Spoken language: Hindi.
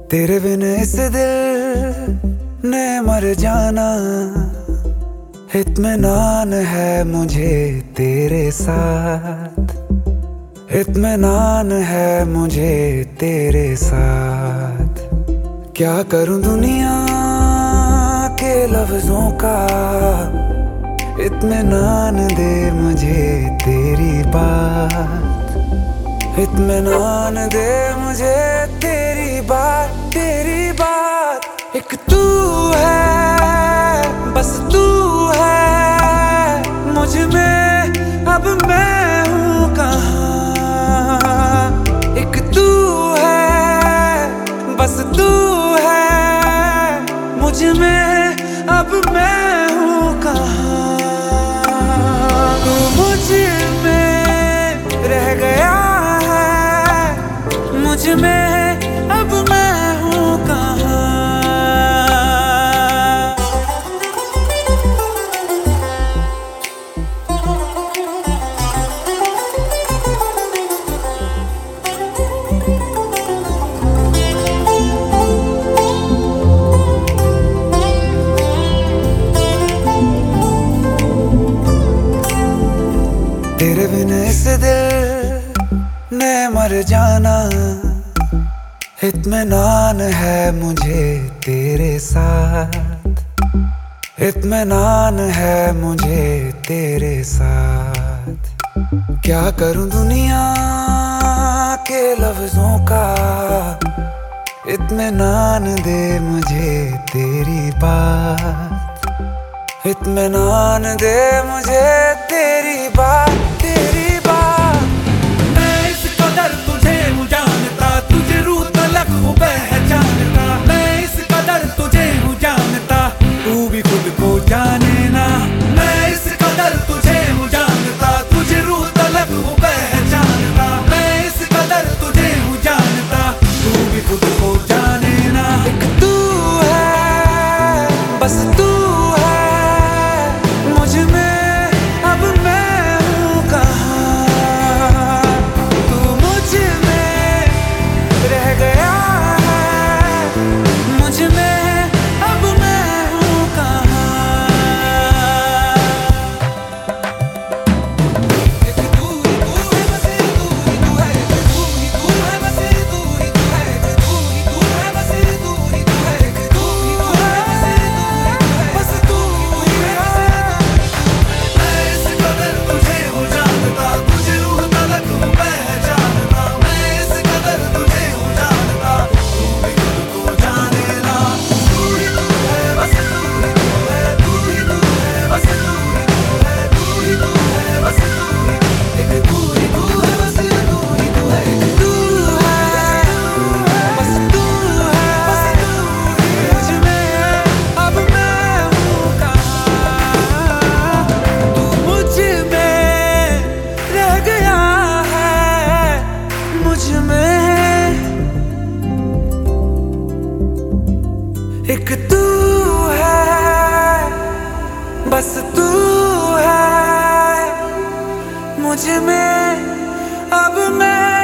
तेरे बिन इस दिल ने मर जाना, इत्मीनान है मुझे तेरे साथ, इत्मीनान है मुझे तेरे साथ। क्या करूं दुनिया के लफ्जों का, इत्मीनान दे मुझे तेरी बात, इत्मीनान दे मुझे तेरी बात, तेरी बात। एक तू है, बस तू है मुझ में, अब मैं हूँ कहाँ। एक तू है, बस तू है मुझ में, अब मैं हूँ कहाँ। तू मुझ में रह गया, मुझ में अब मैं हूँ कहाँ। तेरे बिन इस दिल ने मर जाना, इत्मीनान है मुझे तेरे साथ, इत्मीनान है मुझे तेरे साथ। क्या करूं दुनिया के लफ्जों का, इत्मीनान दे मुझे तेरी बात, इत्मीनान दे मुझे तेरी बात, तेरी बात। मैं इस कदर तुझे हूँ जानता, तुझे रूह तलक हूँ पहचानता। मैं इस कदर तुझे हूँ जानता, तू भी खुद को जाने ना। मैं इस कदर तुझे हूँ जानता, तुझे रूह तलक हूँ पहचानता। मैं इस कदर तुझे हूँ जानता, तू भी खुद को जाने ना। एक तू है, बस तू है मुझ में, अब मैं हूँ कहाँ। तू मुझ में रह गया है, मुझ में अब मैं हूँ कहाँ। एक तू ही तू है, बस तू ही तू है। एक तू ही तू है, बस तू ही तू है। एक तू ही तू है, बस तू ही तू है। एक तू ही तू है, बस तू ही तू है। मैं इस कदर तुझे हूँ जानता, तुझे रूह तलक हूँ पहचानता। मैं इस कदर तुझे हूँ जानता, तू भी खुद को जाने ना। तू ही तू है, बस तू ही तू है। तू ही तू है, बस तू ही तू है। तू ही तू है, बस तू ही तू है। एक तू ही तू है, बस तू ही तू है। एक तू है, बस तू है मुझ में, अब मैं हूँ कहाँ। तू मुझ में रह गया है, मुझ में एक तू है, बस तू है मुझ में, अब मैं